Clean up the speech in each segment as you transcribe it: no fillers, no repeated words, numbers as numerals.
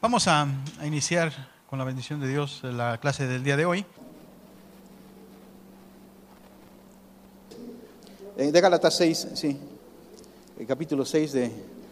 Vamos a iniciar con la bendición de Dios la clase del día de hoy. De Gálatas 6, sí, el capítulo 6 de...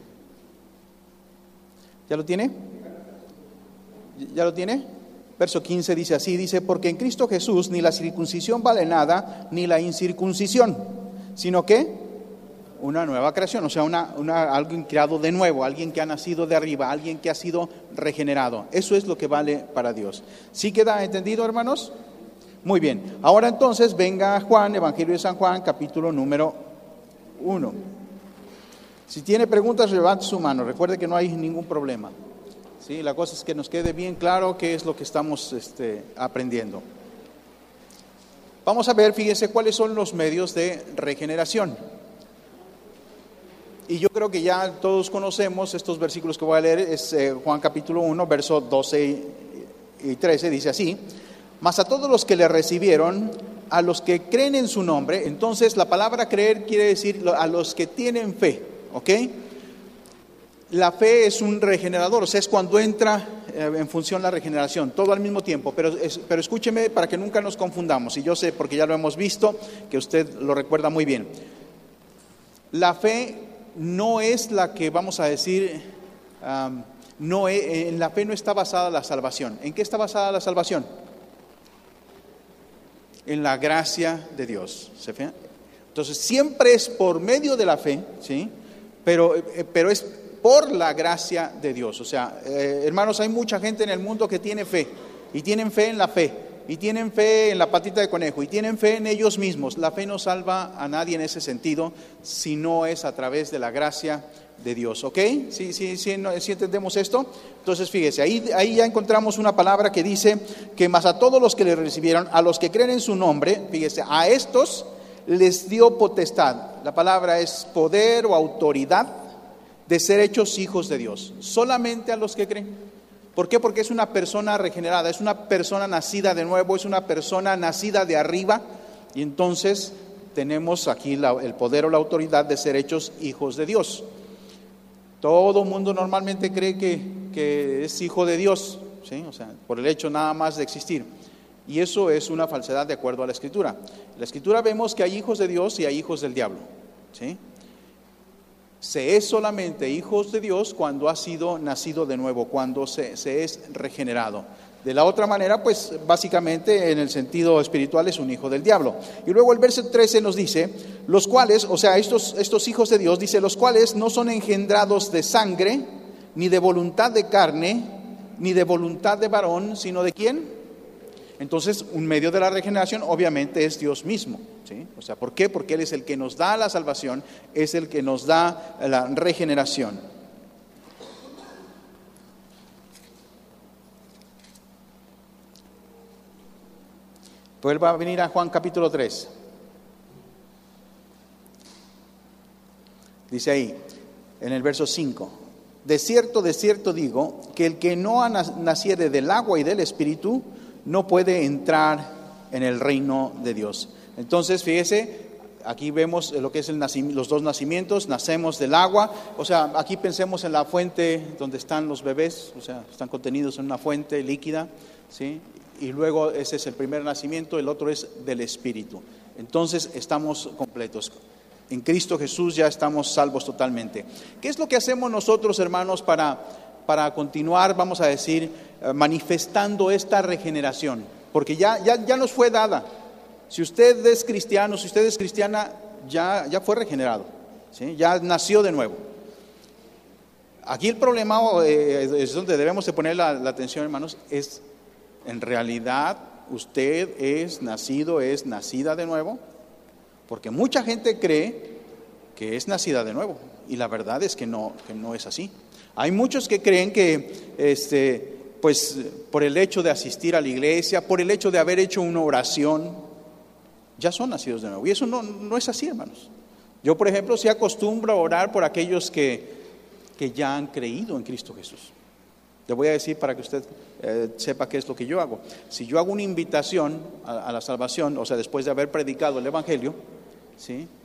¿Ya lo tiene? ¿Ya lo tiene? Verso 15 dice así, dice, porque en Cristo Jesús ni la circuncisión vale nada, ni la incircuncisión, sino que una nueva creación, o sea, alguien creado de nuevo, alguien que ha nacido de arriba, alguien que ha sido regenerado. Eso es lo que vale para Dios. ¿Sí queda entendido, hermanos? Muy bien. Ahora entonces venga Juan, Evangelio de San Juan, capítulo número 1. Si tiene preguntas, levante su mano. Recuerde que no hay ningún problema. ¿Sí? La cosa es que nos quede bien claro qué es lo que estamos aprendiendo. Vamos a ver, fíjense, cuáles son los medios de regeneración. Y yo creo que ya todos conocemos estos versículos que voy a leer. Es Juan capítulo 1, versos 12 y 13, dice así. Mas a todos los que le recibieron, a los que creen en su nombre. Entonces la palabra creer quiere decir a los que tienen fe, ¿ok? La fe es un regenerador, o sea, es cuando entra en función la regeneración, todo al mismo tiempo, pero escúcheme para que nunca nos confundamos, y yo sé, porque ya lo hemos visto, que usted lo recuerda muy bien. La fe no es la que vamos a decir, en la fe no está basada la salvación. ¿En qué está basada la salvación? En la gracia de Dios. ¿Se fijan? Entonces siempre es por medio de la fe, ¿sí? Pero es por la gracia de Dios. O sea, hermanos, hay mucha gente en el mundo que tiene fe, y tienen fe en la fe, y tienen fe en la patita de conejo, y tienen fe en ellos mismos. La fe no salva a nadie en ese sentido, si no es a través de la gracia de Dios, ¿ok? ¿Sí entendemos esto? Entonces fíjese, ahí ya encontramos una palabra que dice que más a todos los que le recibieron, a los que creen en su nombre, fíjese, a estos les dio potestad. La palabra es poder o autoridad de ser hechos hijos de Dios, solamente a los que creen. ¿Por qué? Porque es una persona regenerada, es una persona nacida de nuevo, es una persona nacida de arriba, y entonces tenemos aquí el poder o la autoridad de ser hechos hijos de Dios. Todo mundo normalmente cree que es hijo de Dios, ¿sí? O sea, por el hecho nada más de existir. Y eso es una falsedad de acuerdo a la Escritura. En la Escritura vemos que hay hijos de Dios y hay hijos del diablo, ¿sí? Se es solamente hijos de Dios cuando ha sido nacido de nuevo, cuando se es regenerado. De la otra manera, pues básicamente en el sentido espiritual es un hijo del diablo. Y luego el verso 13 nos dice, los cuales, o sea, estos hijos de Dios, dice, los cuales no son engendrados de sangre, ni de voluntad de carne, ni de voluntad de varón, sino ¿de quién? Entonces, un medio de la regeneración obviamente es Dios mismo, ¿sí? O sea, ¿por qué? Porque Él es el que nos da la salvación, es el que nos da la regeneración. Vuelva a venir a Juan capítulo 3. Dice ahí, en el verso 5, de cierto digo, que el que no naciere del agua y del Espíritu, no puede entrar en el reino de Dios. Entonces, fíjese, aquí vemos lo que es los dos nacimientos, nacemos del agua, o sea, aquí pensemos en la fuente donde están los bebés, o sea, están contenidos en una fuente líquida, ¿sí? Y luego ese es el primer nacimiento, el otro es del Espíritu. Entonces, estamos completos. En Cristo Jesús ya estamos salvos totalmente. ¿Qué es lo que hacemos nosotros, hermanos, para continuar, vamos a decir, manifestando esta regeneración? Porque ya nos fue dada. Si usted es cristiano, si usted es cristiana, ya fue regenerado, ¿sí? Ya nació de nuevo. Aquí el problema, es donde debemos de poner la atención, hermanos, es, en realidad, usted es nacida de nuevo, porque mucha gente cree que es nacida de nuevo, y la verdad es que no es así. Hay muchos que creen que, pues, por el hecho de asistir a la iglesia, por el hecho de haber hecho una oración, ya son nacidos de nuevo. Y eso no es así, hermanos. Yo, por ejemplo, sí acostumbro a orar por aquellos que ya han creído en Cristo Jesús. Le voy a decir para que usted sepa qué es lo que yo hago. Si yo hago una invitación a la salvación, o sea, después de haber predicado el Evangelio, ¿sí?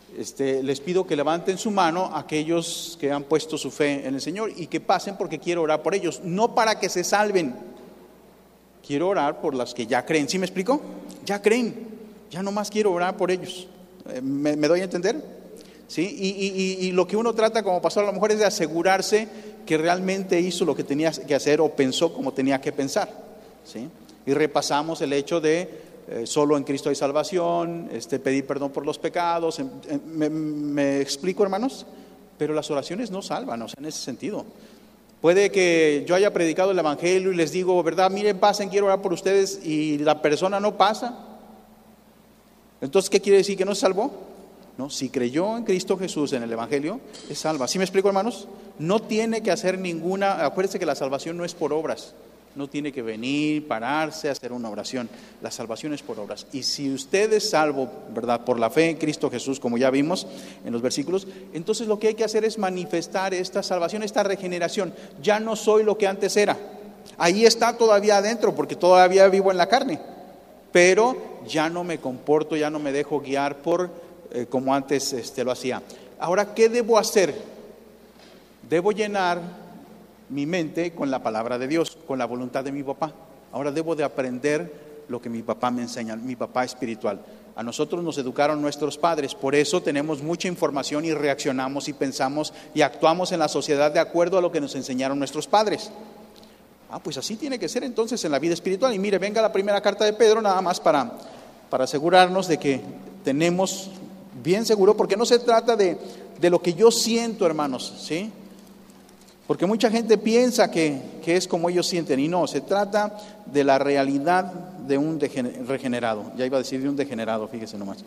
les pido que levanten su mano aquellos que han puesto su fe en el Señor y que pasen, porque quiero orar por ellos, no para que se salven. Quiero orar por las que ya creen. ¿Sí me explico? Ya creen, ya nomás quiero orar por ellos. ¿Me doy a entender? ¿Sí? Y lo que uno trata como pastor a lo mejor es de asegurarse que realmente hizo lo que tenía que hacer o pensó como tenía que pensar. ¿Sí? Y repasamos el hecho de solo en Cristo hay salvación, pedir perdón por los pecados. ¿Me explico, hermanos? Pero las oraciones no salvan, o sea, en ese sentido. Puede que yo haya predicado el evangelio y les digo, ¿verdad? Miren, pasen, quiero orar por ustedes, y la persona no pasa. Entonces, ¿qué quiere decir? ¿Que no se salvó? No, si creyó en Cristo Jesús en el evangelio, es salva. ¿Sí me explico, hermanos? No tiene que hacer ninguna, acuérdense que la salvación no es por obras. No tiene que venir, pararse, hacer una oración. La salvación es por obras. Y si usted es salvo, ¿verdad?, por la fe en Cristo Jesús, como ya vimos en los versículos, entonces lo que hay que hacer es manifestar esta salvación, esta regeneración. Ya no soy lo que antes era. Ahí está todavía adentro, porque todavía vivo en la carne. Pero ya no me comporto, ya no me dejo guiar por como antes lo hacía. Ahora, ¿qué debo hacer? Debo llenar mi mente con la palabra de Dios, con la voluntad de mi papá. Ahora debo de aprender lo que mi papá me enseña, mi papá espiritual. A nosotros nos educaron nuestros padres, por eso tenemos mucha información y reaccionamos y pensamos y actuamos en la sociedad de acuerdo a lo que nos enseñaron nuestros padres. Pues así tiene que ser entonces en la vida espiritual. Y mire, venga la primera carta de Pedro, nada más para asegurarnos de que tenemos bien seguro, porque no se trata de lo que yo siento, hermanos, ¿sí? Porque mucha gente piensa que es como ellos sienten, y no, se trata de la realidad de un regenerado. Ya iba a decir de un degenerado, fíjese nomás.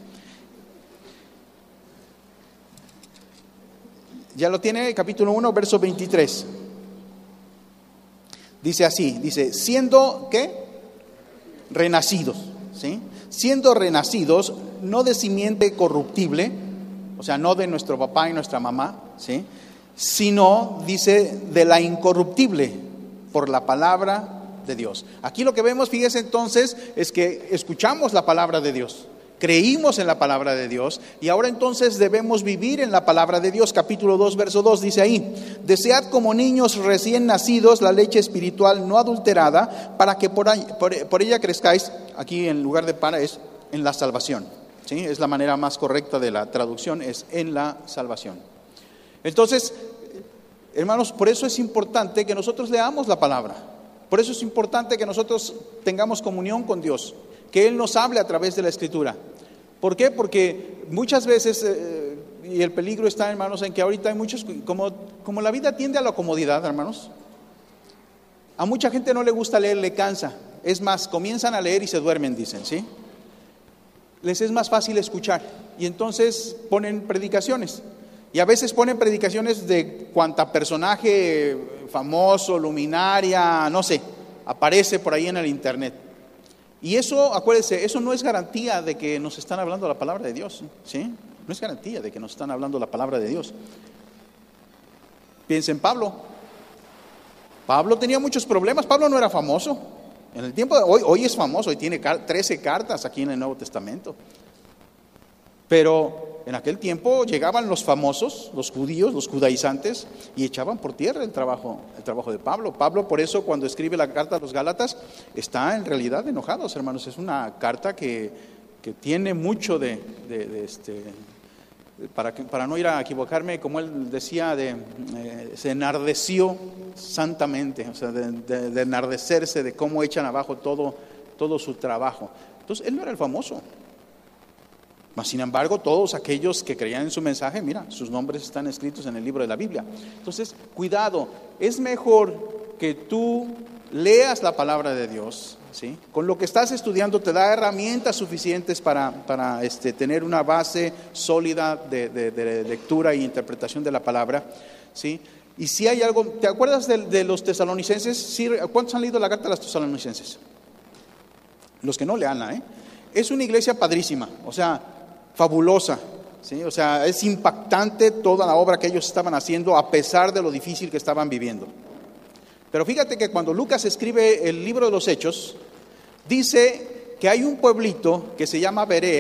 Ya lo tiene, capítulo 1, verso 23. Dice así, dice, siendo, ¿qué? Renacidos, ¿sí? Siendo renacidos, no de simiente corruptible, o sea, no de nuestro papá y nuestra mamá, ¿sí?, sino, dice, de la incorruptible, por la palabra de Dios. Aquí lo que vemos, fíjese entonces, es que escuchamos la palabra de Dios, creímos en la palabra de Dios, y ahora entonces debemos vivir en la palabra de Dios. Capítulo 2, verso 2, dice ahí, desead como niños recién nacidos la leche espiritual no adulterada, para que por ella crezcáis. Aquí en lugar de para es en la salvación, ¿sí? Es la manera más correcta de la traducción, es en la salvación. Entonces, hermanos, por eso es importante que nosotros leamos la palabra. Por eso es importante que nosotros tengamos comunión con Dios, que Él nos hable a través de la Escritura. ¿Por qué? Porque muchas veces, y el peligro está, hermanos, en que ahorita hay muchos, como la vida tiende a la comodidad, hermanos, a mucha gente no le gusta leer, le cansa. Es más, comienzan a leer y se duermen, dicen, ¿sí? Les es más fácil escuchar, y entonces ponen predicaciones. Y a veces ponen predicaciones de cuanta personaje famoso, luminaria, no sé, aparece por ahí en el internet. Y eso, acuérdense, eso no es garantía de que nos están hablando la palabra de Dios, ¿sí? No es garantía de que nos están hablando la palabra de Dios. Piensen en Pablo. Pablo tenía muchos problemas. Pablo no era famoso. En el tiempo de hoy es famoso y tiene 13 cartas aquí en el Nuevo Testamento. Pero en aquel tiempo llegaban los famosos, los judíos, los judaizantes, y echaban por tierra el trabajo de Pablo. Pablo, por eso, cuando escribe la carta a los Gálatas, está en realidad enojados, hermanos. Es una carta que tiene mucho para no ir a equivocarme, como él decía, se enardeció santamente, o sea, de enardecerse, de cómo echan abajo todo su trabajo. Entonces, él no era el famoso. Mas, sin embargo, todos aquellos que creían en su mensaje, mira, sus nombres están escritos en el libro de la Biblia. Entonces, cuidado, es mejor que tú leas la palabra de Dios, ¿sí? Con lo que estás estudiando te da herramientas suficientes para tener una base sólida de lectura e interpretación de la palabra, ¿sí? Y si hay algo, ¿te acuerdas de los tesalonicenses? ¿Sí? ¿Cuántos han leído la carta de los tesalonicenses? Los que no, leanla, Es una iglesia padrísima, o sea, fabulosa, ¿sí? O sea, es impactante toda la obra que ellos estaban haciendo a pesar de lo difícil que estaban viviendo. Pero fíjate que cuando Lucas escribe el libro de los Hechos, dice que hay un pueblito que se llama Berea,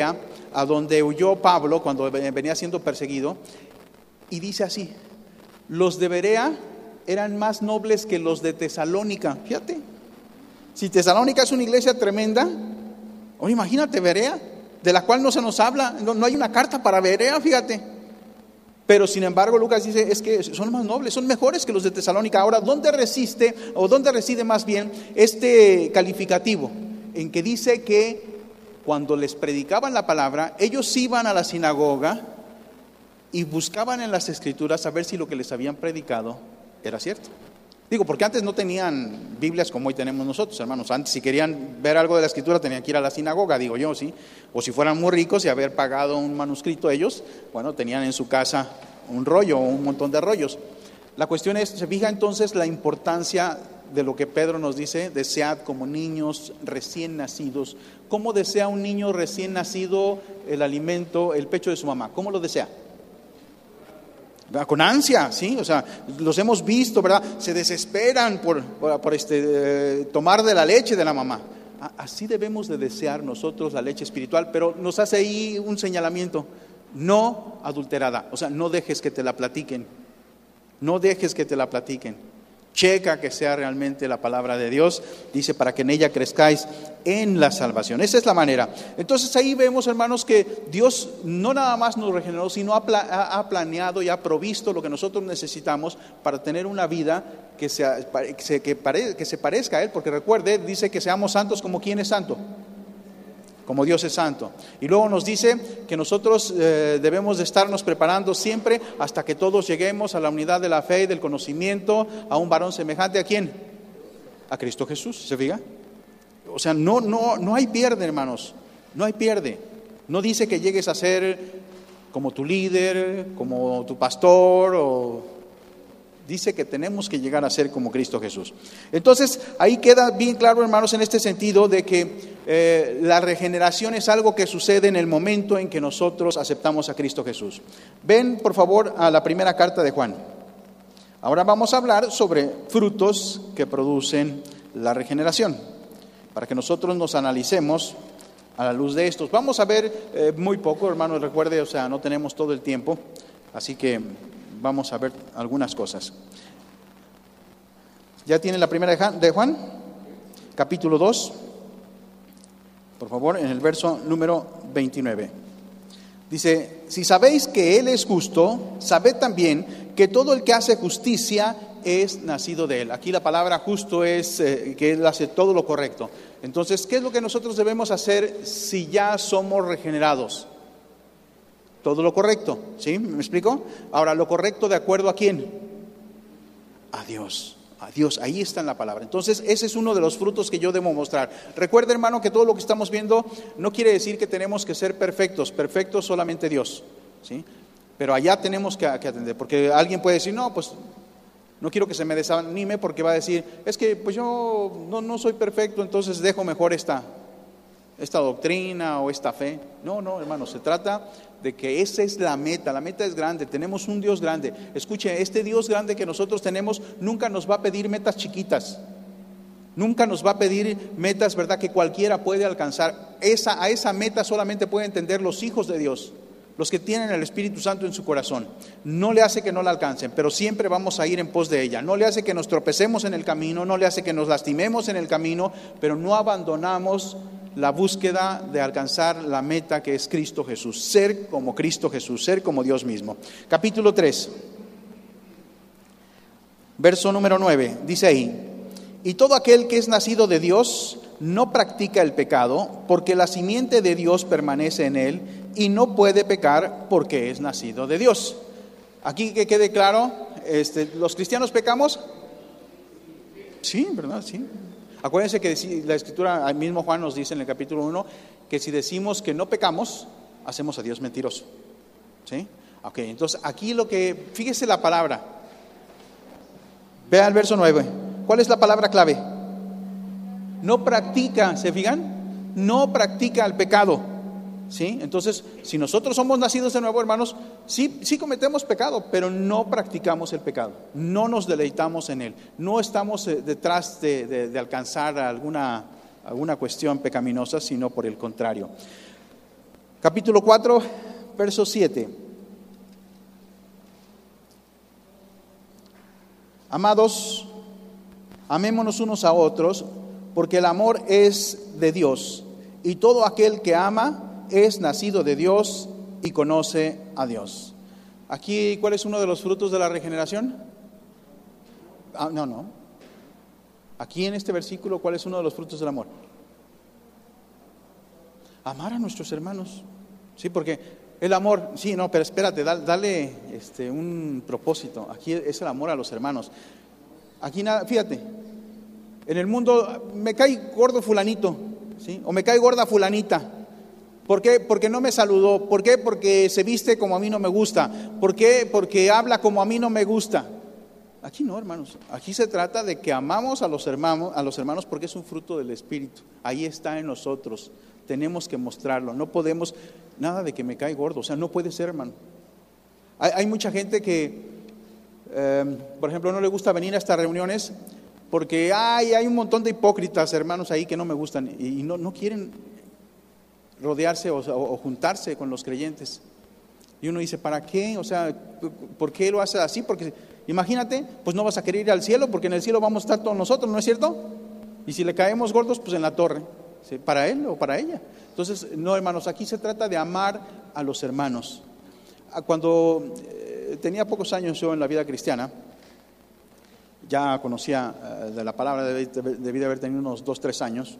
a donde huyó Pablo cuando venía siendo perseguido, y dice así: los de Berea eran más nobles que los de Tesalónica. Fíjate, si Tesalónica es una iglesia tremenda, oye, imagínate Berea, de la cual no se nos habla, no hay una carta para Berea, fíjate. Pero sin embargo Lucas dice, es que son más nobles, son mejores que los de Tesalónica. Ahora, ¿dónde reside más bien este calificativo? En que dice que cuando les predicaban la palabra, ellos iban a la sinagoga y buscaban en las escrituras a ver si lo que les habían predicado era cierto. Digo, porque antes no tenían Biblias como hoy tenemos nosotros, hermanos. Antes, si querían ver algo de la escritura, tenían que ir a la sinagoga, digo yo, ¿sí? O si fueran muy ricos y haber pagado un manuscrito ellos, bueno, tenían en su casa un rollo o un montón de rollos. La cuestión es, se fija entonces la importancia de lo que Pedro nos dice: desead como niños recién nacidos. ¿Cómo desea un niño recién nacido el alimento, el pecho de su mamá? ¿Cómo lo desea? Con ansia, ¿sí? O sea, los hemos visto, ¿verdad? Se desesperan por tomar de la leche de la mamá. Así debemos de desear nosotros la leche espiritual, pero nos hace ahí un señalamiento: no adulterada. O sea, no dejes que te la platiquen. No dejes que te la platiquen. Checa que sea realmente la palabra de Dios, dice, para que en ella crezcáis en la salvación. Esa es la manera. Entonces ahí vemos, hermanos, que Dios no nada más nos regeneró, sino ha planeado y ha provisto lo que nosotros necesitamos para tener una vida que se parezca a Él. Porque recuerde, dice que seamos santos como ¿quién es santo? Como Dios es santo. Y luego nos dice que nosotros debemos de estarnos preparando siempre hasta que todos lleguemos a la unidad de la fe y del conocimiento, a un varón semejante. ¿A quién? A Cristo Jesús. ¿Se fija? O sea, no hay pierde, hermanos. No hay pierde. No dice que llegues a ser como tu líder, como tu pastor, o dice que tenemos que llegar a ser como Cristo Jesús. Entonces, ahí queda bien claro, hermanos, en este sentido de que la regeneración es algo que sucede en el momento en que nosotros aceptamos a Cristo Jesús. Ven, por favor, a la primera carta de Juan. Ahora vamos a hablar sobre frutos que producen la regeneración, para que nosotros nos analicemos a la luz de estos. Vamos a ver muy poco, hermanos, recuerde, o sea, no tenemos todo el tiempo, así que vamos a ver algunas cosas. ¿Ya tienen la primera de Juan? Capítulo 2. Por favor, en el verso número 29. Dice: si sabéis que Él es justo, sabed también que todo el que hace justicia es nacido de Él. Aquí la palabra justo es que Él hace todo lo correcto. Entonces, ¿qué es lo que nosotros debemos hacer si ya somos regenerados? Todo lo correcto, ¿sí? ¿Me explico? Ahora, ¿lo correcto de acuerdo a quién? A Dios. A Dios, ahí está en la palabra. Entonces, ese es uno de los frutos que yo debo mostrar. Recuerda, hermano, que todo lo que estamos viendo no quiere decir que tenemos que ser perfectos. Perfecto solamente Dios, ¿sí? Pero allá tenemos que atender, porque alguien puede decir, no, pues no quiero que se me desanime, porque va a decir, es que pues yo no soy perfecto, entonces dejo mejor esta doctrina o esta fe. No, hermano, se trata de que esa es la meta es grande, tenemos un Dios grande. Escuche, este Dios grande que nosotros tenemos nunca nos va a pedir metas chiquitas, nunca nos va a pedir metas, ¿verdad?, que cualquiera puede alcanzar. A esa meta solamente pueden entender los hijos de Dios, los que tienen el Espíritu Santo en su corazón. No le hace que no la alcancen, pero siempre vamos a ir en pos de ella. No le hace que nos tropecemos en el camino, no le hace que nos lastimemos en el camino, pero no abandonamos la búsqueda de alcanzar la meta que es Cristo Jesús, ser como Cristo Jesús, ser como Dios mismo. Capítulo 3, verso número 9, dice ahí: y todo aquel que es nacido de Dios no practica el pecado, porque la simiente de Dios permanece en él, y no puede pecar porque es nacido de Dios. Aquí que quede claro, ¿los cristianos pecamos? Sí, ¿verdad? Sí. Acuérdense que la Escritura, el mismo Juan nos dice en el capítulo 1, que si decimos que no pecamos, hacemos a Dios mentiroso. ¿Sí? Ok, entonces aquí fíjese la palabra. Vea el verso 9. ¿Cuál es la palabra clave? No practica, ¿se fijan? No practica el pecado. ¿Sí? Entonces, si nosotros somos nacidos de nuevo, hermanos, sí cometemos pecado, pero no practicamos el pecado, no nos deleitamos en él, no estamos detrás de alcanzar alguna cuestión pecaminosa, sino por el contrario. Capítulo 4, verso 7. Amados, amémonos unos a otros, porque el amor es de Dios, y todo aquel que ama es nacido de Dios y conoce a Dios. Aquí, ¿cuál es uno de los frutos de la regeneración? No. Aquí en este versículo, ¿cuál es uno de los frutos del amor? Amar a nuestros hermanos. Sí, porque el amor, sí, no, pero espérate, dale un propósito. Aquí es el amor a los hermanos. Aquí nada, fíjate, en el mundo me cae gordo fulanito, ¿sí? O me cae gorda fulanita. ¿Por qué? Porque no me saludó. ¿Por qué? Porque se viste como a mí no me gusta. ¿Por qué? Porque habla como a mí no me gusta. Aquí no, hermanos. Aquí se trata de que amamos a los hermanos porque es un fruto del Espíritu. Ahí está en nosotros. Tenemos que mostrarlo. No podemos, nada de que me cae gordo. O sea, no puede ser, hermano. Hay mucha gente que, por ejemplo, no le gusta venir a estas reuniones porque hay un montón de hipócritas, hermanos, ahí que no me gustan y no quieren rodearse o juntarse con los creyentes. Y uno dice, ¿para qué? O sea, ¿por qué lo hace así? Porque imagínate, pues no vas a querer ir al cielo, porque en el cielo vamos a estar todos nosotros, ¿no es cierto? Y si le caemos gordos, pues en la torre, ¿sí? Para él o para ella. Entonces, no, hermanos, aquí se trata de amar a los hermanos. Cuando tenía pocos años yo en la vida cristiana, ya conocía de la palabra, debí de haber tenido unos 2, 3 años,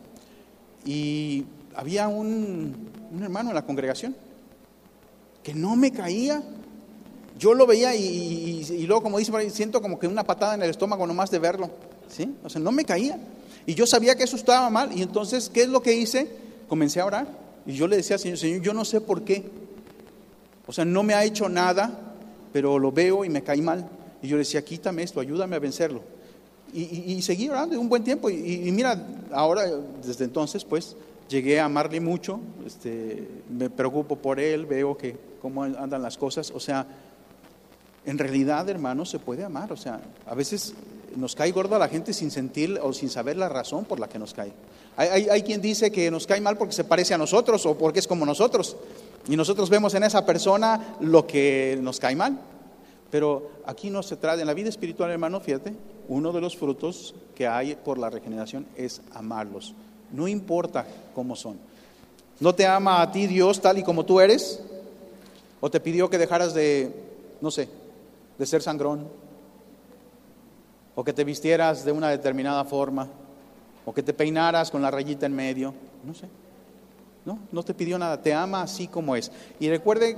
y había un hermano en la congregación que no me caía. Yo lo veía y luego, como dice, siento como que una patada en el estómago nomás de verlo, ¿sí? O sea, no me caía. Y yo sabía que eso estaba mal. Y entonces, ¿qué es lo que hice? Comencé a orar. Y yo le decía al Señor, yo no sé por qué. O sea, no me ha hecho nada, pero lo veo y me cae mal. Y yo le decía, quítame esto, ayúdame a vencerlo. Y seguí orando un buen tiempo. Y mira, ahora, desde entonces, pues, llegué a amarle mucho. Me preocupo por él, veo que cómo andan las cosas. O sea, en realidad, hermanos, se puede amar. O sea, a veces nos cae gordo a la gente sin sentir o sin saber la razón por la que nos cae. Hay quien dice que nos cae mal porque se parece a nosotros o porque es como nosotros. Y nosotros vemos en esa persona lo que nos cae mal. Pero aquí no se trata, en la vida espiritual, hermano, fíjate, uno de los frutos que hay por la regeneración es amarlos. No importa cómo son. ¿No te ama a ti Dios tal y como tú eres? ¿O te pidió que dejaras de, no sé, de ser sangrón? ¿O que te vistieras de una determinada forma? ¿O que te peinaras con la rayita en medio? No sé. No te pidió nada. Te ama así como es. Y recuerde...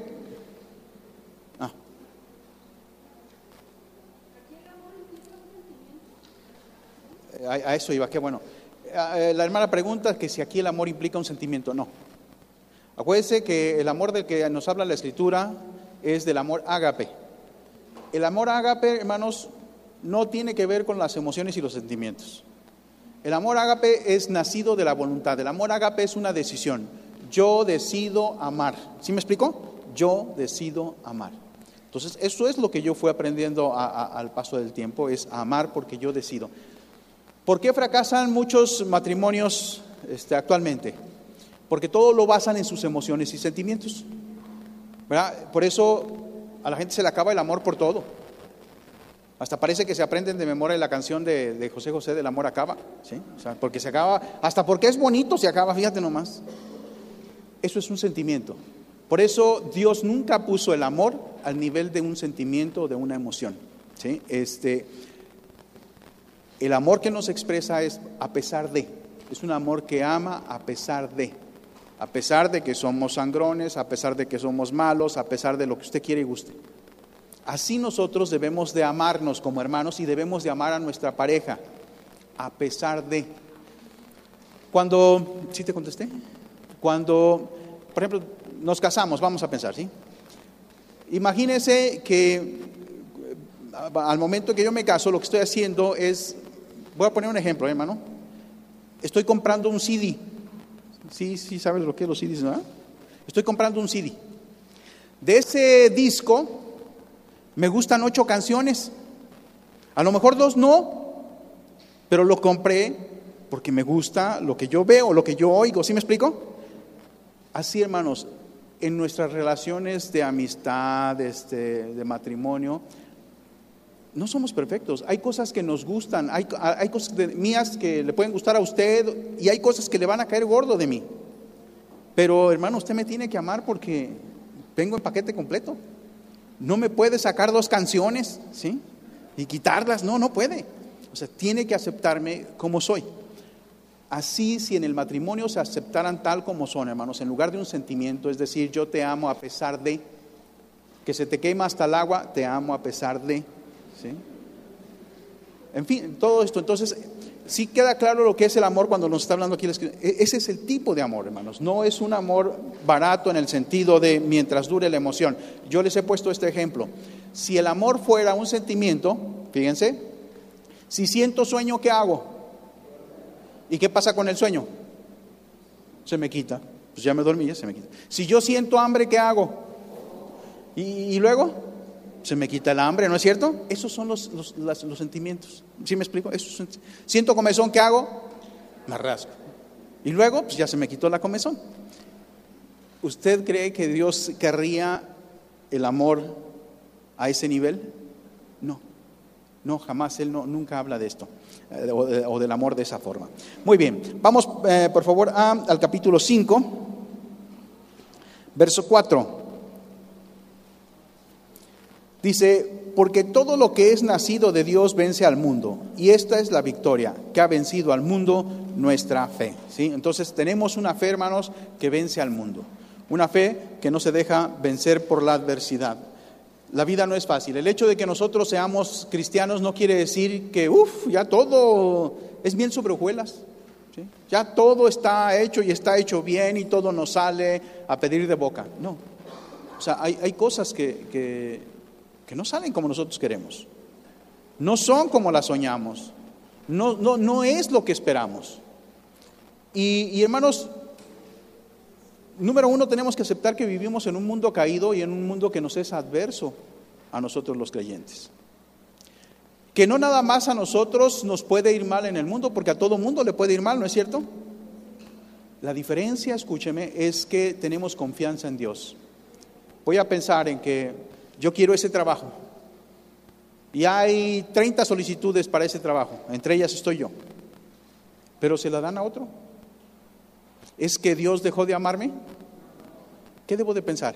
A eso iba, qué bueno. La hermana pregunta que si aquí el amor implica un sentimiento. No. Acuérdense que el amor del que nos habla la Escritura es del amor ágape. El amor ágape, hermanos, no tiene que ver con las emociones y los sentimientos. El amor ágape es nacido de la voluntad. El amor ágape es una decisión. Yo decido amar. ¿Sí me explico? Yo decido amar. Entonces, eso es lo que yo fui aprendiendo al paso del tiempo, es amar porque yo decido. ¿Por qué fracasan muchos matrimonios actualmente? Porque todo lo basan en sus emociones y sentimientos, ¿verdad? Por eso a la gente se le acaba el amor por todo. Hasta parece que se aprenden de memoria la canción de José José del amor acaba, ¿sí? O sea, porque se acaba, hasta porque es bonito se acaba, fíjate nomás. Eso es un sentimiento. Por eso Dios nunca puso el amor al nivel de un sentimiento o de una emoción, ¿sí? El amor que nos expresa es a pesar de, es un amor que ama a pesar de que somos sangrones, a pesar de que somos malos, a pesar de lo que usted quiere y guste. Así nosotros debemos de amarnos como hermanos y debemos de amar a nuestra pareja, a pesar de. Cuando, ¿sí te contesté? Cuando, por ejemplo, nos casamos, vamos a pensar, ¿sí? Imagínense que al momento que yo me caso, lo que estoy haciendo es, voy a poner un ejemplo, hermano. Estoy comprando un CD. Sí, sabes lo que es los CDs, ¿no? Estoy comprando un CD. De ese disco me gustan 8 canciones. A lo mejor 2 no, pero lo compré porque me gusta lo que yo veo, lo que yo oigo. ¿Sí me explico? Así, hermanos, en nuestras relaciones de amistad, de matrimonio, no somos perfectos. Hay cosas que nos gustan, hay cosas mías que le pueden gustar a usted y hay cosas que le van a caer gordo de mí. Pero hermano, usted me tiene que amar porque vengo en paquete completo. No me puede sacar 2 canciones, ¿sí? Y quitarlas, no puede. O sea, tiene que aceptarme como soy. Así, si en el matrimonio se aceptaran tal como son, hermanos, en lugar de un sentimiento, es decir, yo te amo a pesar de, que se te quema hasta el agua, te amo a pesar de, ¿sí? En fin, todo esto. Entonces, sí queda claro lo que es el amor cuando nos está hablando aquí. Ese es el tipo de amor, hermanos. No es un amor barato en el sentido de mientras dure la emoción. Yo les he puesto este ejemplo. Si el amor fuera un sentimiento, fíjense, si siento sueño, ¿qué hago? ¿Y qué pasa con el sueño? Se me quita. Pues ya me dormí, ya se me quita. Si yo siento hambre, ¿qué hago? ¿Y luego? Se me quita el hambre, ¿no es cierto? Esos son los sentimientos. ¿Sí me explico? Siento comezón, ¿qué hago? Me rasco. Y luego, pues ya se me quitó la comezón. ¿Usted cree que Dios querría el amor a ese nivel? No, jamás. Él nunca habla de esto, o del amor de esa forma. Muy bien, vamos por favor al capítulo 5, verso 4. Dice, porque todo lo que es nacido de Dios vence al mundo, y esta es la victoria que ha vencido al mundo, nuestra fe. ¿Sí? Entonces tenemos una fe, hermanos, que vence al mundo, una fe que no se deja vencer por la adversidad. La vida no es fácil. El hecho de que nosotros seamos cristianos no quiere decir que ya todo es miel sobre hojuelas, ¿sí? Ya todo está hecho y está hecho bien y todo nos sale a pedir de boca. No, o sea, hay cosas que no salen como nosotros queremos, no son como las soñamos, no es lo que esperamos. Y hermanos, número 1, tenemos que aceptar que vivimos en un mundo caído y en un mundo que nos es adverso a nosotros los creyentes. Que no nada más a nosotros nos puede ir mal en el mundo, porque a todo mundo le puede ir mal, ¿no es cierto? La diferencia, escúcheme, es que tenemos confianza en Dios. Voy a pensar en que yo quiero ese trabajo y hay 30 solicitudes para ese trabajo, entre ellas estoy yo, pero se la dan a otro. ¿Es que Dios dejó de amarme? ¿Qué debo de pensar?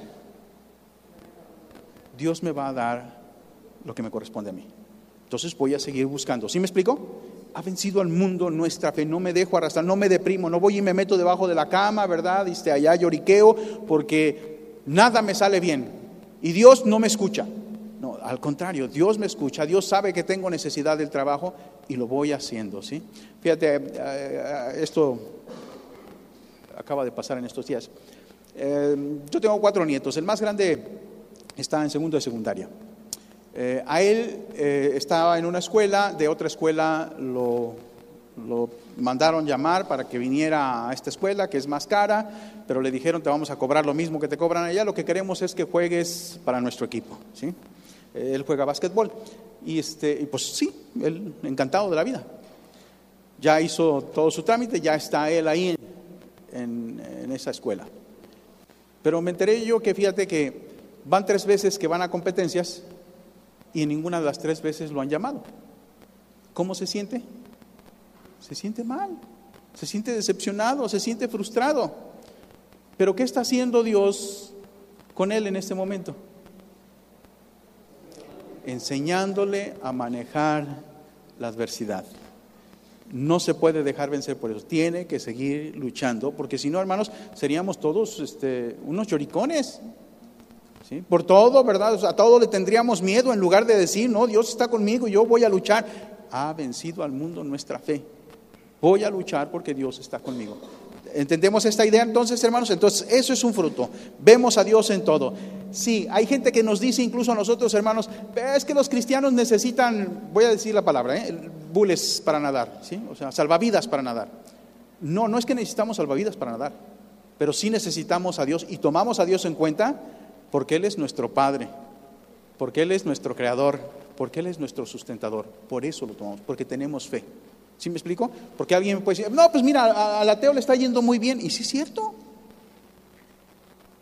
Dios me va a dar lo que me corresponde a mí. Entonces voy a seguir buscando. ¿Sí me explico? Ha vencido al mundo nuestra fe. No me dejo arrastrar, no me deprimo, no voy y me meto debajo de la cama, ¿verdad? Allá lloriqueo porque nada me sale bien y Dios no me escucha. No, al contrario, Dios me escucha. Dios sabe que tengo necesidad del trabajo y lo voy haciendo, ¿sí? Fíjate, esto acaba de pasar en estos días. Yo tengo 4 nietos. El más grande está en segundo de secundaria. A él estaba en una escuela, de otra escuela lo mandaron llamar para que viniera a esta escuela, que es más cara, pero le dijeron, te vamos a cobrar lo mismo que te cobran allá, lo que queremos es que juegues para nuestro equipo, ¿sí? Él juega básquetbol y pues sí, él encantado de la vida. Ya hizo todo su trámite, ya está él ahí en esa escuela. Pero me enteré yo que, fíjate que van 3 veces que van a competencias y en ninguna de las 3 veces lo han llamado. ¿Cómo se siente? Se siente mal, se siente decepcionado, se siente frustrado. Pero ¿qué está haciendo Dios con él en este momento? Enseñándole a manejar la adversidad. No se puede dejar vencer por eso, tiene que seguir luchando, porque si no, hermanos, seríamos todos unos lloricones, ¿sí? Por todo, ¿verdad? O sea, a todo le tendríamos miedo en lugar de decir, no, Dios está conmigo, yo voy a luchar. Ha vencido al mundo nuestra fe. Voy a luchar porque Dios está conmigo. ¿Entendemos esta idea entonces, hermanos? Entonces, eso es un fruto. Vemos a Dios en todo. Sí, hay gente que nos dice, incluso a nosotros, hermanos, es que los cristianos necesitan, voy a decir la palabra, bules para nadar, ¿sí? O sea, salvavidas para nadar. No es que necesitamos salvavidas para nadar, pero sí necesitamos a Dios y tomamos a Dios en cuenta porque Él es nuestro Padre, porque Él es nuestro Creador, porque Él es nuestro sustentador. Por eso lo tomamos, porque tenemos fe. ¿Sí me explico? Porque alguien me puede decir, no, pues mira, al ateo le está yendo muy bien. Y sí es cierto.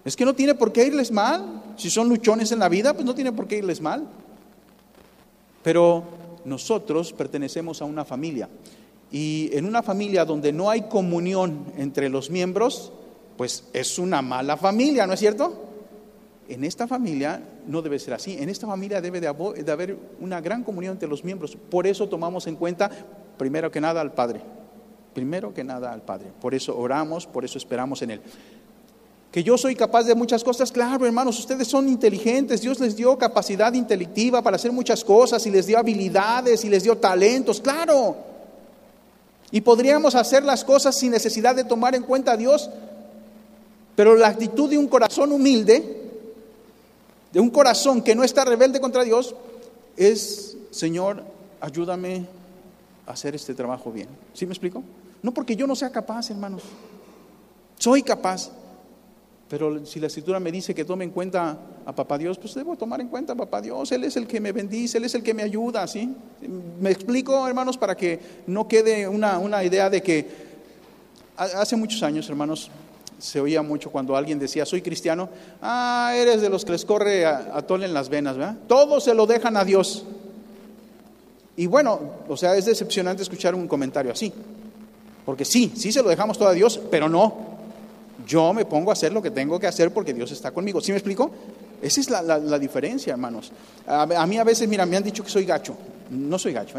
Es que no tiene por qué irles mal. Si son luchones en la vida, pues no tiene por qué irles mal. Pero nosotros pertenecemos a una familia. Y en una familia donde no hay comunión entre los miembros, pues es una mala familia, ¿no es cierto? En esta familia no debe ser así. En esta familia debe de haber una gran comunión entre los miembros. Por eso tomamos en cuenta, primero que nada, al Padre. Primero que nada al Padre. Por eso oramos, por eso esperamos en Él. Que yo soy capaz de muchas cosas, claro, hermanos, ustedes son inteligentes, Dios les dio capacidad intelectiva para hacer muchas cosas y les dio habilidades y les dio talentos, claro. Y podríamos hacer las cosas sin necesidad de tomar en cuenta a Dios, pero la actitud de un corazón humilde, de un corazón que no está rebelde contra Dios, es: Señor, ayúdame a hacer este trabajo bien. ¿Sí me explico? No porque yo no sea capaz, hermanos, soy capaz. Pero si la Escritura me dice que tome en cuenta a Papá Dios, pues debo tomar en cuenta a Papá Dios. Él es el que me bendice, Él es el que me ayuda, ¿sí? Me explico, hermanos, para que no quede una idea de que hace muchos años, hermanos, se oía mucho cuando alguien decía: soy cristiano. Eres de los que les corre atole en las venas, ¿verdad? Todo se lo dejan a Dios. Y bueno, o sea, es decepcionante escuchar un comentario así. Porque sí se lo dejamos todo a Dios, pero no. Yo me pongo a hacer lo que tengo que hacer porque Dios está conmigo. ¿Sí me explico? Esa es la diferencia, hermanos. A mí a veces, mira, me han dicho que soy gacho. No soy gacho,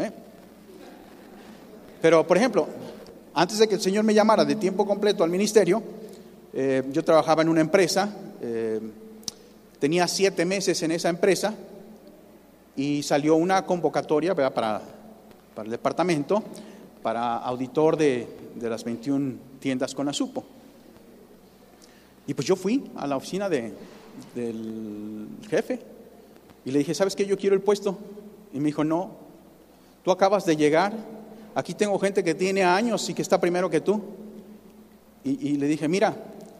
Pero, por ejemplo, antes de que el Señor me llamara de tiempo completo al ministerio, yo trabajaba en una empresa, tenía 7 meses en esa empresa y salió una convocatoria, ¿verdad?, para el departamento, para auditor de las 21 tiendas Conasupo. Y pues yo fui a la oficina del jefe y le dije: ¿sabes qué? Yo quiero el puesto. Y me dijo: no, tú acabas de llegar, aquí tengo gente que tiene años y que está primero que tú. Y le dije: mira,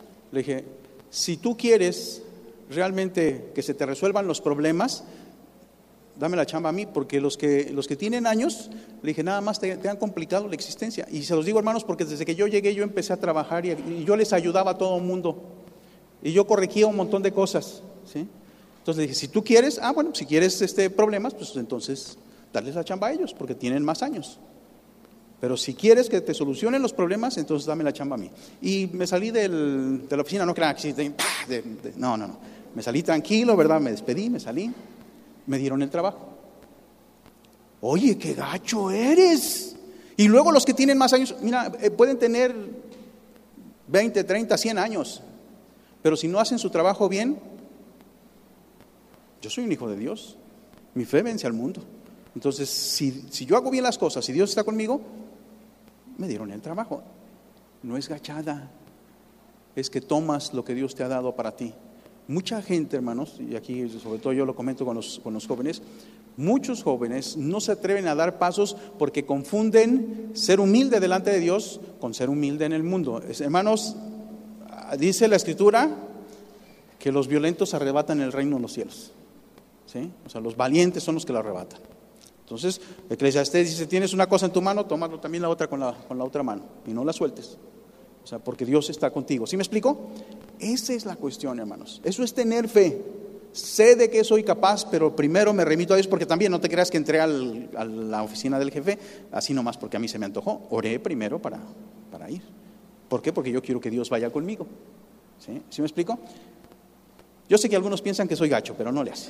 si tú quieres realmente que se te resuelvan los problemas, dame la chamba a mí, porque los que tienen años, le dije, nada más te han complicado la existencia. Y se los digo, hermanos, porque desde que yo llegué yo empecé a trabajar y yo les ayudaba a todo el mundo. Y yo corregía un montón de cosas, ¿sí? Entonces le dije: si tú quieres, bueno, si quieres problemas, pues entonces darles la chamba a ellos, porque tienen más años. Pero si quieres que te solucionen los problemas, entonces dame la chamba a mí. Y me salí de la oficina, no crean que no. Me salí tranquilo, ¿verdad? Me despedí, me salí. Me dieron el trabajo. Oye, qué gacho eres. Y luego los que tienen más años, mira, pueden tener 20, 30, 100 años, pero si no hacen su trabajo bien, yo soy un hijo de Dios. Mi fe vence al mundo. Entonces, si yo hago bien las cosas y Dios está conmigo, me dieron el trabajo. No es gachada, es que tomas lo que Dios te ha dado para ti. Mucha gente, hermanos, y aquí sobre todo yo lo comento con los jóvenes, muchos jóvenes no se atreven a dar pasos porque confunden ser humilde delante de Dios con ser humilde en el mundo. Hermanos, dice la Escritura que los violentos arrebatan el reino de los cielos, ¿sí? O sea, los valientes son los que lo arrebatan. Entonces, Eclesiastés dice: tienes una cosa en tu mano, tómalo también la otra con la otra mano y no la sueltes. O sea, porque Dios está contigo. ¿Sí me explico? Esa es la cuestión, hermanos. Eso es tener fe. Sé de que soy capaz, pero primero me remito a Dios, porque también no te creas que entré a la oficina del jefe así nomás porque a mí se me antojó. Oré primero para ir. ¿Por qué? Porque yo quiero que Dios vaya conmigo. ¿Sí? ¿Sí me explico? Yo sé que algunos piensan que soy gacho, pero no le hace.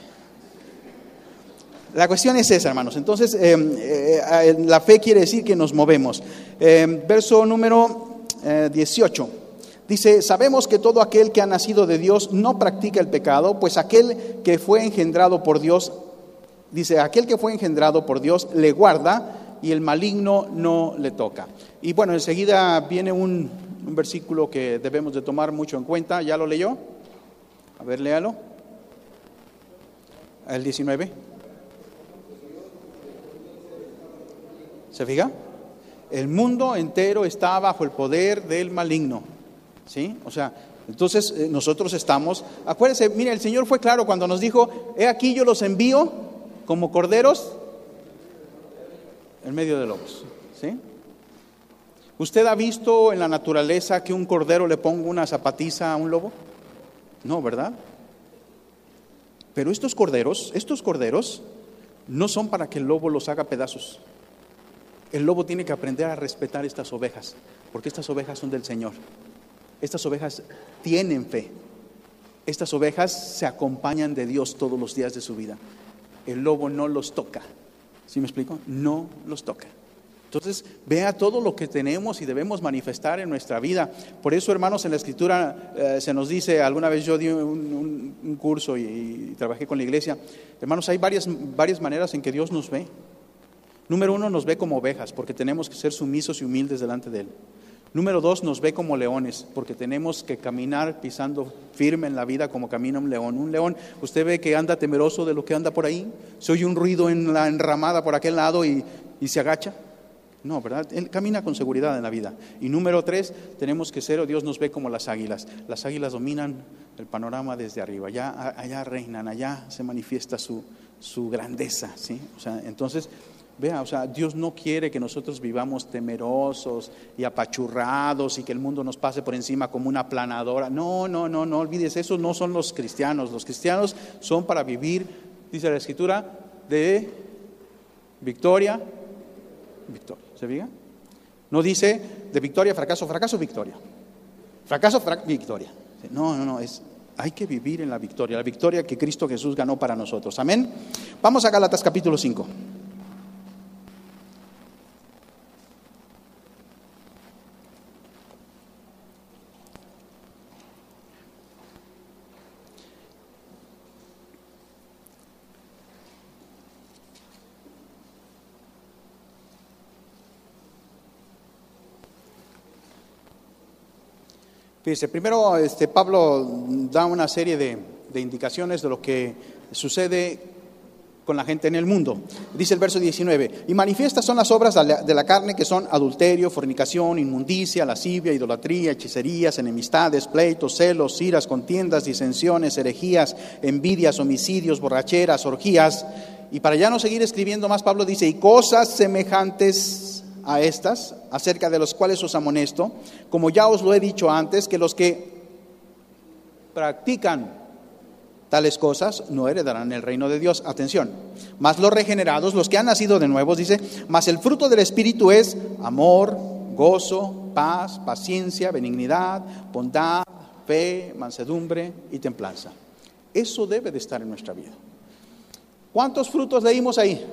La cuestión es esa, hermanos. Entonces, la fe quiere decir que nos movemos. Verso número 18. Dice: sabemos que todo aquel que ha nacido de Dios no practica el pecado, pues aquel que fue engendrado por Dios, aquel que fue engendrado por Dios le guarda y el maligno no le toca. Y bueno, enseguida viene un versículo que debemos de tomar mucho en cuenta. ¿Ya lo leyó? A ver, léalo. El 19. ¿Se fija? El mundo entero está bajo el poder del maligno, ¿sí? O sea, entonces nosotros estamos, acuérdense, mire, el Señor fue claro cuando nos dijo: he aquí yo los envío como corderos en medio de lobos, ¿sí? ¿Usted ha visto en la naturaleza que un cordero le ponga una zapatiza a un lobo? No, ¿verdad? Pero estos corderos no son para que el lobo los haga pedazos. El lobo tiene que aprender a respetar estas ovejas, porque estas ovejas son del Señor. Estas ovejas tienen fe. Estas ovejas se acompañan de Dios todos los días de su vida. El lobo no los toca. ¿Sí me explico? No los toca. Entonces, vea todo lo que tenemos y debemos manifestar en nuestra vida. Por eso, hermanos, en la Escritura se nos dice, alguna vez yo di un curso y trabajé con la iglesia. Hermanos, hay varias maneras en que Dios nos ve. Número 1, nos ve como ovejas, porque tenemos que ser sumisos y humildes delante de Él. Número 2, nos ve como leones, porque tenemos que caminar pisando firme en la vida como camina un león. Un león, usted ve que anda temeroso de lo que anda por ahí, se oye un ruido en la enramada por aquel lado y se agacha. No, ¿verdad? Él camina con seguridad en la vida. Y número 3, tenemos que ser, Dios nos ve como las águilas. Las águilas dominan el panorama desde arriba, allá reinan, allá se manifiesta su grandeza, ¿sí? O sea, entonces, vea, o sea, Dios no quiere que nosotros vivamos temerosos y apachurrados y que el mundo nos pase por encima como una aplanadora. No olvides, esos no son los cristianos. Los cristianos son para vivir, dice la Escritura, de victoria. ¿Se fija? No dice de victoria, fracaso, victoria. Fracaso, victoria. No, hay que vivir en la victoria que Cristo Jesús ganó para nosotros. Amén. Vamos a Gálatas capítulo 5. Fíjese, primero Pablo da una serie de indicaciones de lo que sucede con la gente en el mundo. Dice el verso 19, y manifiestas son las obras de la carne, que son adulterio, fornicación, inmundicia, lascivia, idolatría, hechicerías, enemistades, pleitos, celos, iras, contiendas, disensiones, herejías, envidias, homicidios, borracheras, orgías. Y para ya no seguir escribiendo más, Pablo dice, y cosas semejantes a estas, acerca de los cuales os amonesto, como ya os lo he dicho antes, que los que practican tales cosas no heredarán el reino de Dios. Atención, mas los regenerados, los que han nacido de nuevo, dice, mas el fruto del Espíritu es amor, gozo, paz, paciencia, benignidad, bondad, fe, mansedumbre y templanza. Eso debe de estar en nuestra vida. ¿Cuántos frutos leímos ahí?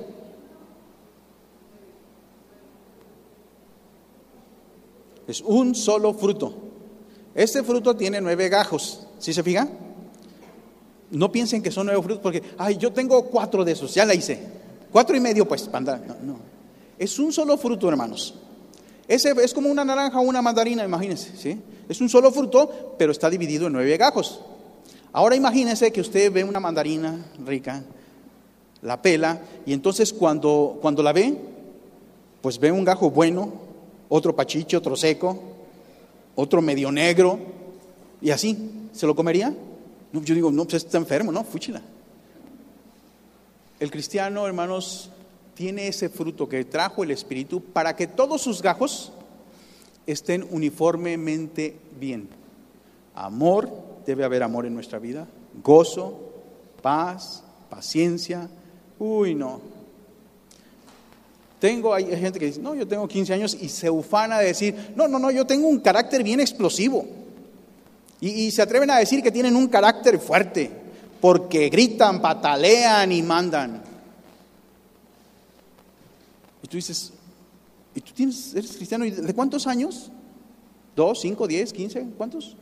Es un solo fruto. Este fruto tiene 9 gajos. ¿Sí se fija? No piensen que son 9 frutos porque, yo tengo 4 de esos, ya la hice. 4 y medio, pues, panda. No. Es un solo fruto, hermanos. Ese es como una naranja o una mandarina, imagínense, ¿sí? Es un solo fruto, pero está dividido en 9 gajos. Ahora imagínense que usted ve una mandarina rica, la pela, y entonces cuando la ve, pues ve un gajo bueno, otro pachicho, otro seco, otro medio negro, y así, ¿se lo comería? No, yo digo, no, pues está enfermo, no, fúchila. El cristiano, hermanos, tiene ese fruto que trajo el Espíritu para que todos sus gajos estén uniformemente bien. Amor, debe haber amor en nuestra vida, gozo, paz, paciencia. Hay gente que dice, no, yo tengo 15 años y se ufana de decir, no, yo tengo un carácter bien explosivo. Y se atreven a decir que tienen un carácter fuerte, porque gritan, patalean y mandan. Y tú dices, ¿y tú eres cristiano? ¿De cuántos años? ¿2, 5, 10, 15? ¿Cuántos?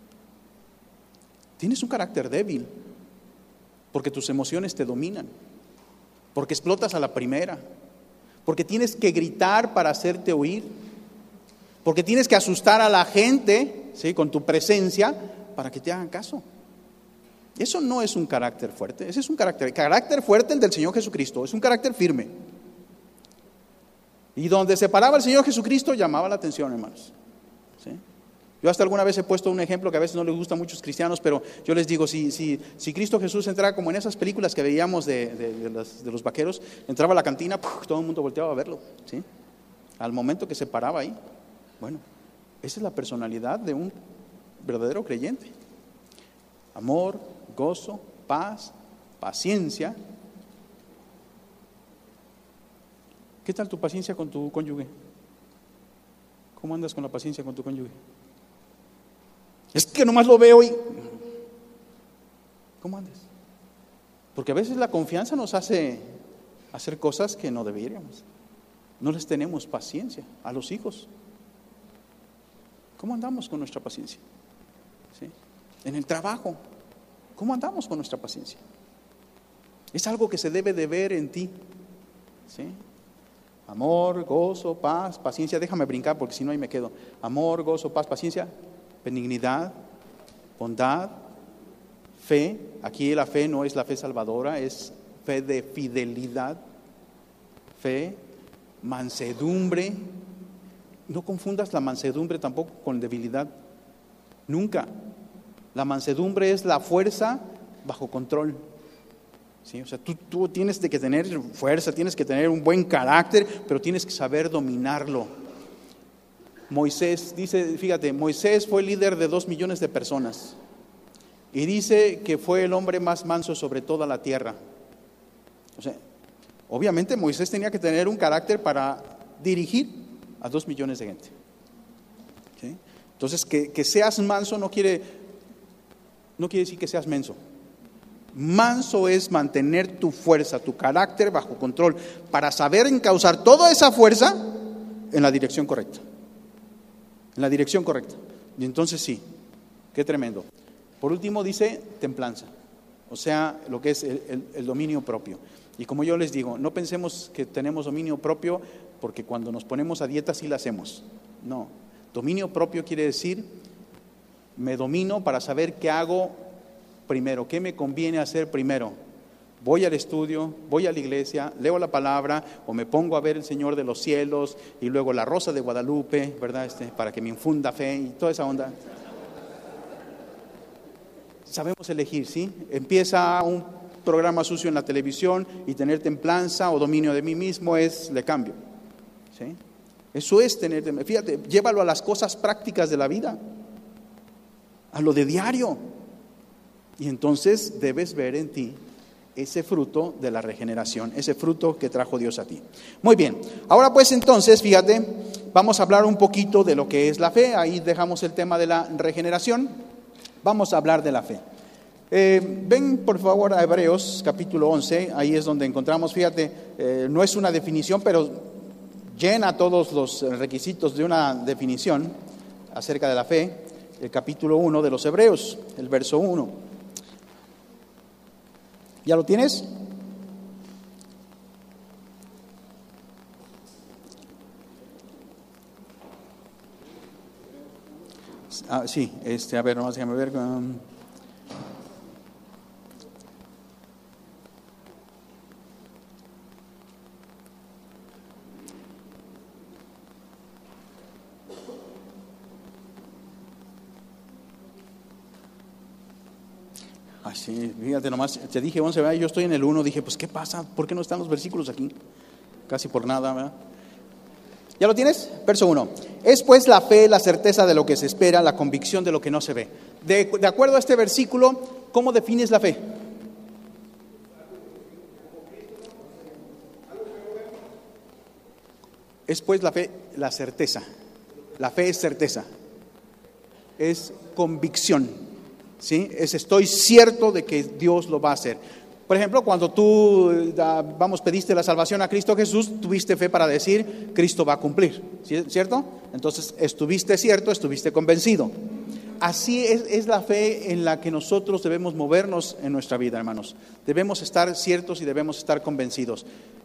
Tienes un carácter débil, porque tus emociones te dominan, porque explotas a la primera, porque tienes que gritar para hacerte oír, porque tienes que asustar a la gente, ¿sí?, con tu presencia para que te hagan caso. Eso no es un carácter fuerte, ese es un carácter fuerte el del Señor Jesucristo, es un carácter firme. Y donde se paraba el Señor Jesucristo llamaba la atención, hermanos, ¿sí? Yo hasta alguna vez he puesto un ejemplo que a veces no les gusta a muchos cristianos, pero yo les digo, si Cristo Jesús entrara como en esas películas que veíamos de los vaqueros, entraba a la cantina, todo el mundo volteaba a verlo, ¿sí?, al momento que se paraba ahí. Bueno, esa es la personalidad de un verdadero creyente. Amor, gozo, paz, paciencia. ¿Qué tal tu paciencia con tu cónyuge? ¿Cómo andas con la paciencia con tu cónyuge? Es que nomás lo veo y... ¿Cómo andas? Porque a veces la confianza nos hace hacer cosas que no deberíamos. No les tenemos paciencia a los hijos. ¿Cómo andamos con nuestra paciencia? ¿Sí? En el trabajo, ¿cómo andamos con nuestra paciencia? Es algo que se debe de ver en ti. ¿Sí? Amor, gozo, paz, paciencia. Déjame brincar porque si no ahí me quedo. Amor, gozo, paz, paciencia, benignidad, bondad, fe. Aquí la fe no es la fe salvadora, es fe de fidelidad, fe, mansedumbre. No confundas la mansedumbre tampoco con debilidad. Nunca. La mansedumbre es la fuerza bajo control. ¿Sí? O sea, tú tienes que tener fuerza, tienes que tener un buen carácter, pero tienes que saber dominarlo. Moisés dice, fíjate, Moisés fue líder de 2 millones de personas y dice que fue el hombre más manso sobre toda la tierra. O sea, obviamente Moisés tenía que tener un carácter para dirigir a 2 millones de gente. ¿Sí? Entonces, que seas manso no quiere decir que seas menso. Manso es mantener tu fuerza, tu carácter bajo control, para saber encauzar toda esa fuerza en la dirección correcta. En la dirección correcta. Y entonces sí, qué tremendo. Por último dice templanza, o sea, lo que es el dominio propio. Y como yo les digo, no pensemos que tenemos dominio propio porque cuando nos ponemos a dieta sí la hacemos. No, dominio propio quiere decir, me domino para saber qué hago primero, qué me conviene hacer primero. Voy al estudio, voy a la iglesia, leo la palabra o me pongo a ver el Señor de los cielos y luego la Rosa de Guadalupe, ¿verdad? Para que me infunda fe y toda esa onda. Sabemos elegir, ¿sí? Empieza un programa sucio en la televisión y tener templanza o dominio de mí mismo le cambio. ¿Sí? Eso es tener, fíjate, llévalo a las cosas prácticas de la vida, a lo de diario. Y entonces debes ver en ti ese fruto de la regeneración, ese fruto que trajo Dios a ti. Muy bien, ahora pues entonces, fíjate, vamos a hablar un poquito de lo que es la fe. Ahí dejamos el tema de la regeneración. Vamos a hablar de la fe. Ven por favor a Hebreos capítulo 11, ahí es donde encontramos, fíjate, no es una definición, pero llena todos los requisitos de una definición acerca de la fe. El capítulo 1 de los Hebreos, el verso 1. ¿Ya lo tienes? Sí, a ver, nomás déjame ver. Sí, fíjate nomás, te dije 11, ¿verdad? Yo estoy en el 1, dije, pues ¿qué pasa? ¿Por qué no están los versículos aquí? Casi por nada, ¿verdad? ¿Ya lo tienes? Verso 1. Es pues la fe, la certeza de lo que se espera, la convicción de lo que no se ve. De acuerdo a este versículo, ¿cómo defines la fe? Es pues la fe, la certeza. La fe es certeza. Es convicción. ¿Sí? Estoy cierto de que Dios lo va a hacer. Por ejemplo, cuando tú, pediste la salvación a Cristo Jesús, tuviste fe para decir, Cristo va a cumplir, ¿cierto? Entonces, estuviste cierto, estuviste convencido. Así es la fe en la que nosotros debemos movernos en nuestra vida, hermanos. Debemos estar ciertos y debemos estar convencidos.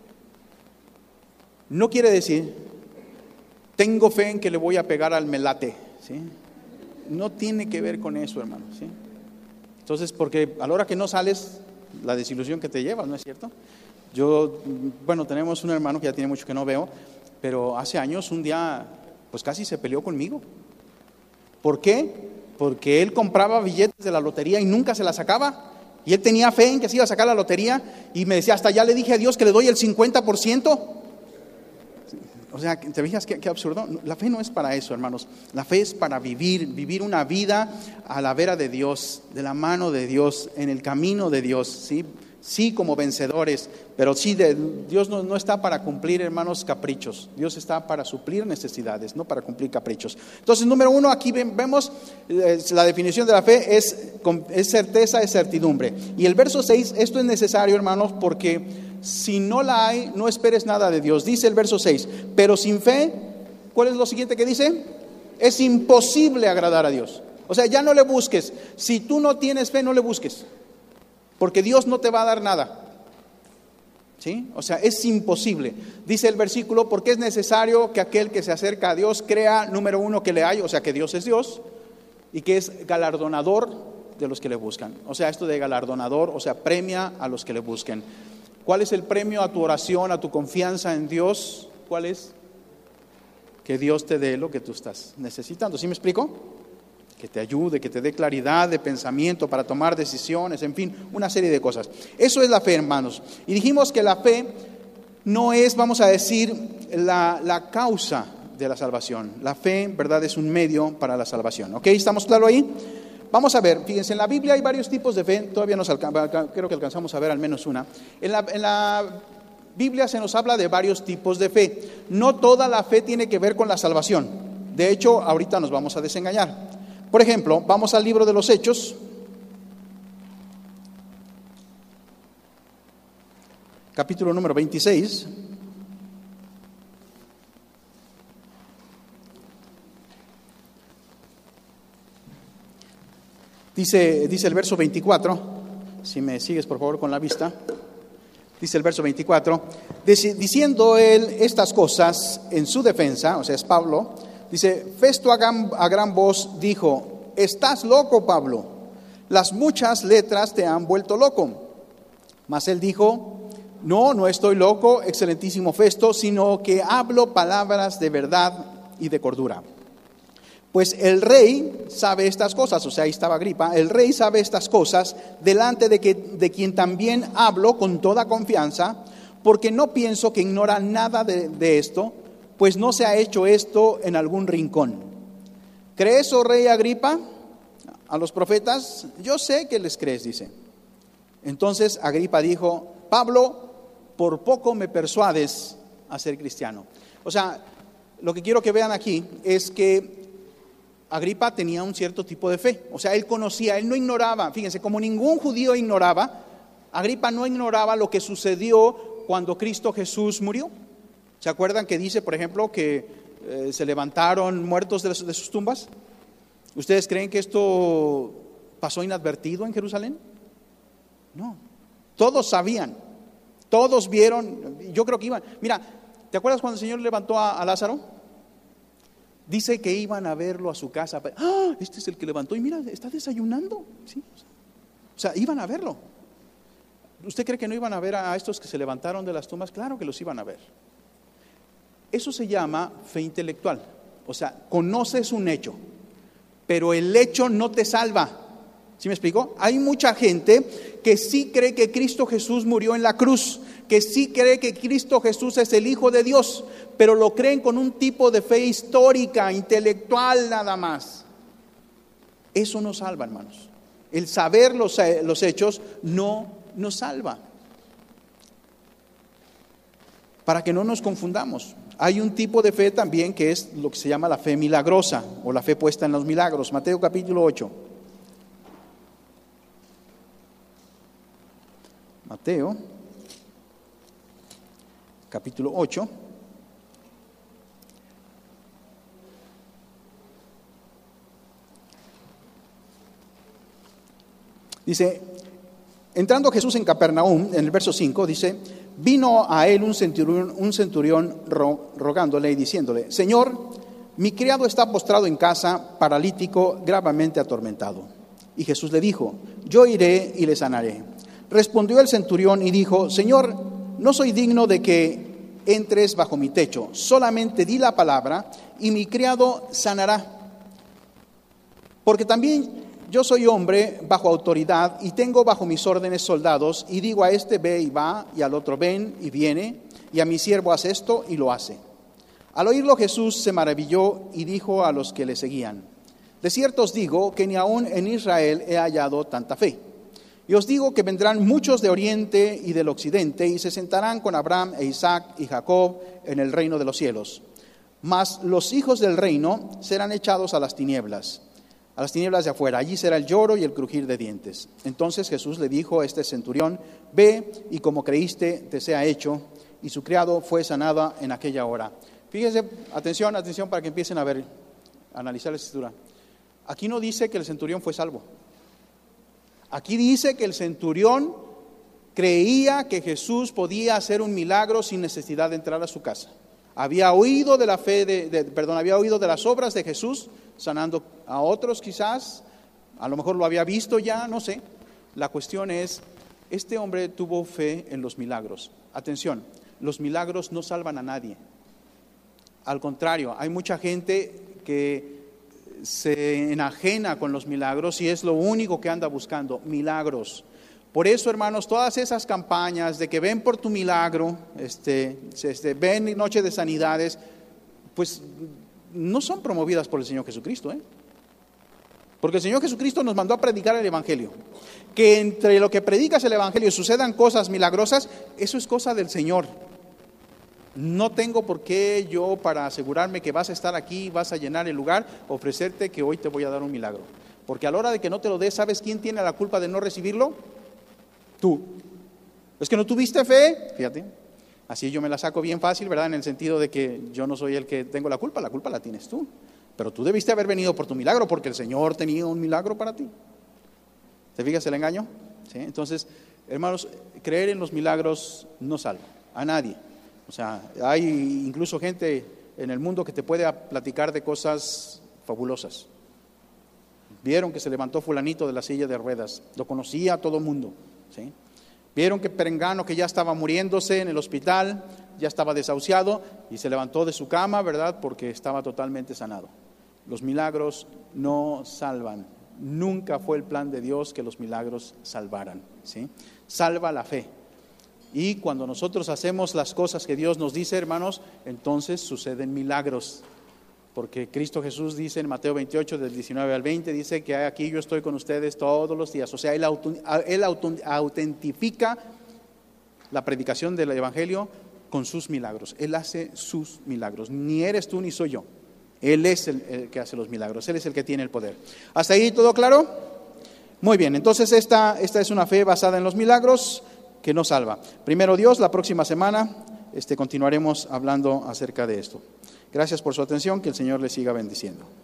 No quiere decir, tengo fe en que le voy a pegar al melate, ¿sí? No tiene que ver con eso, hermano, ¿sí? Entonces, porque a la hora que no sales, la desilusión que te llevas, ¿no es cierto? Tenemos un hermano que ya tiene mucho que no veo, pero hace años, un día, pues casi se peleó conmigo. ¿Por qué? Porque él compraba billetes de la lotería y nunca se la sacaba. Y él tenía fe en que se iba a sacar la lotería y me decía, hasta ya le dije a Dios que le doy el 50%. O sea, ¿te fijas qué absurdo? La fe no es para eso, hermanos. La fe es para vivir una vida a la vera de Dios, de la mano de Dios, en el camino de Dios, ¿sí? Sí, como vencedores, pero sí, Dios no está para cumplir, hermanos, caprichos. Dios está para suplir necesidades, no para cumplir caprichos. Entonces, número 1, aquí vemos la definición de la fe es certeza, es certidumbre. Y el verso 6, esto es necesario, hermanos, porque si no la hay, no esperes nada de Dios. Dice el verso 6, pero sin fe, ¿cuál es lo siguiente que dice? Es imposible agradar a Dios. O sea, ya no le busques. Si tú no tienes fe, no le busques. Porque Dios no te va a dar nada. ¿Sí? O sea, es imposible. Dice el versículo, porque es necesario que aquel que se acerca a Dios crea, número 1, que le hay, o sea, que Dios es Dios, y que es galardonador de los que le buscan. O sea, esto de galardonador, o sea, premia a los que le busquen. ¿Cuál es el premio a tu oración, a tu confianza en Dios? ¿Cuál es? Que Dios te dé lo que tú estás necesitando. ¿Sí me explico? Que te ayude, que te dé claridad de pensamiento para tomar decisiones, en fin, una serie de cosas. Eso es la fe, hermanos. Y dijimos que la fe no es, vamos a decir, la causa de la salvación. La fe, en verdad, es un medio para la salvación. ¿Ok? ¿Estamos claros ahí? Vamos a ver, fíjense, en la Biblia hay varios tipos de fe. Todavía creo que alcanzamos a ver al menos una. En la Biblia se nos habla de varios tipos de fe. No toda la fe tiene que ver con la salvación. De hecho, ahorita nos vamos a desengañar. Por ejemplo, vamos al libro de los Hechos, capítulo número 26. Dice el verso 24, si me sigues por favor con la vista. Dice el verso 24, diciendo él estas cosas en su defensa, o sea, es Pablo. Dice, Festo a gran voz dijo, estás loco, Pablo, las muchas letras te han vuelto loco. Mas él dijo, no estoy loco, excelentísimo Festo, sino que hablo palabras de verdad y de cordura. Pues el rey sabe estas cosas, o sea, ahí estaba Agripa, el rey sabe estas cosas delante de quien también hablo con toda confianza, porque no pienso que ignora nada de esto, pues no se ha hecho esto en algún rincón. ¿Crees, oh rey Agripa, a los profetas? Yo sé que les crees, dice. Entonces Agripa dijo, Pablo, por poco me persuades a ser cristiano. O sea, lo que quiero que vean aquí es que Agripa tenía un cierto tipo de fe. O sea, él conocía, él no ignoraba. Fíjense, como ningún judío ignoraba, Agripa no ignoraba lo que sucedió cuando Cristo Jesús murió. ¿Se acuerdan que dice, por ejemplo, que se levantaron muertos de sus tumbas? ¿Ustedes creen que esto pasó inadvertido en Jerusalén? No, todos sabían, todos vieron, yo creo que iban. Mira, ¿te acuerdas cuando el Señor levantó a Lázaro? Dice que iban a verlo a su casa. ¡Ah! Este es el que levantó y mira, está desayunando. ¿Sí? O sea, iban a verlo. ¿Usted cree que no iban a ver a estos que se levantaron de las tumbas? Claro que los iban a ver. Eso se llama fe intelectual. O sea, conoces un hecho, pero el hecho no te salva. ¿Sí me explico? Hay mucha gente que sí cree que Cristo Jesús murió en la cruz, que sí cree que Cristo Jesús es el Hijo de Dios, pero lo creen con un tipo de fe histórica, intelectual nada más. Eso no salva, hermanos. El saber los hechos no nos salva. Para que no nos confundamos. Hay un tipo de fe también que es lo que se llama la fe milagrosa o la fe puesta en los milagros. Mateo capítulo 8. Mateo capítulo 8. Dice, entrando Jesús en Capernaum, en el verso 5, dice, vino a él un centurión rogándole y diciéndole, Señor, mi criado está postrado en casa, paralítico, gravemente atormentado. Y Jesús le dijo, yo iré y le sanaré. Respondió el centurión y dijo, Señor, no soy digno de que entres bajo mi techo, solamente di la palabra y mi criado sanará. Porque también yo soy hombre bajo autoridad y tengo bajo mis órdenes soldados y digo a este ve y va y al otro ven y viene y a mi siervo haz esto y lo hace. Al oírlo Jesús se maravilló y dijo a los que le seguían: de cierto os digo que ni aun en Israel he hallado tanta fe. Y os digo que vendrán muchos de oriente y del occidente y se sentarán con Abraham e Isaac y Jacob en el reino de los cielos. Mas los hijos del reino serán echados a las tinieblas de afuera. Allí será el lloro y el crujir de dientes. Entonces Jesús le dijo a este centurión: ve y como creíste te sea hecho. Y su criado fue sanado en aquella hora. Fíjense, atención para que empiecen a ver, a analizar la escritura. Aquí no dice que el centurión fue salvo. Aquí dice que el centurión creía que Jesús podía hacer un milagro sin necesidad de entrar a su casa. Había oído de la fe, había oído de las obras de Jesús, sanando a otros quizás, a lo mejor lo había visto ya, no sé. La cuestión es, este hombre tuvo fe en los milagros. Atención, los milagros no salvan a nadie. Al contrario, hay mucha gente que se enajena con los milagros y es lo único que anda buscando, milagros. Por eso, hermanos, todas esas campañas de que ven por tu milagro, ven Noche de Sanidades, pues no son promovidas por el Señor Jesucristo, Porque el Señor Jesucristo nos mandó a predicar el Evangelio. Que entre lo que predicas el Evangelio sucedan cosas milagrosas, eso es cosa del Señor. No tengo por qué yo, para asegurarme que vas a estar aquí, vas a llenar el lugar, ofrecerte que hoy te voy a dar un milagro. Porque a la hora de que no te lo des, ¿sabes quién tiene la culpa de no recibirlo? Tú. Es que no tuviste fe, fíjate. Así yo me la saco bien fácil, ¿verdad? En el sentido de que yo no soy el que tengo la culpa la tienes tú. Pero tú debiste haber venido por tu milagro, porque el Señor tenía un milagro para ti. ¿Te fijas el engaño? ¿Sí? Entonces, hermanos, creer en los milagros no salva a nadie. O sea, hay incluso gente en el mundo que te puede platicar de cosas fabulosas. Vieron que se levantó fulanito de la silla de ruedas, lo conocía todo el mundo, ¿sí? Vieron que perengano que ya estaba muriéndose en el hospital, ya estaba desahuciado y se levantó de su cama, ¿verdad? Porque estaba totalmente sanado. Los milagros no salvan. Nunca fue el plan de Dios que los milagros salvaran, ¿sí? Salva la fe. Y cuando nosotros hacemos las cosas que Dios nos dice, hermanos, entonces suceden milagros. Porque Cristo Jesús dice en Mateo 28, del 19 al 20, dice que aquí yo estoy con ustedes todos los días. O sea, Él autentifica la predicación del Evangelio con sus milagros. Él hace sus milagros. Ni eres tú ni soy yo. Él es el que hace los milagros. Él es el que tiene el poder. ¿Hasta ahí todo claro? Muy bien, entonces esta es una fe basada en los milagros que no salva. Primero Dios, la próxima semana continuaremos hablando acerca de esto. Gracias por su atención, que el Señor les siga bendiciendo.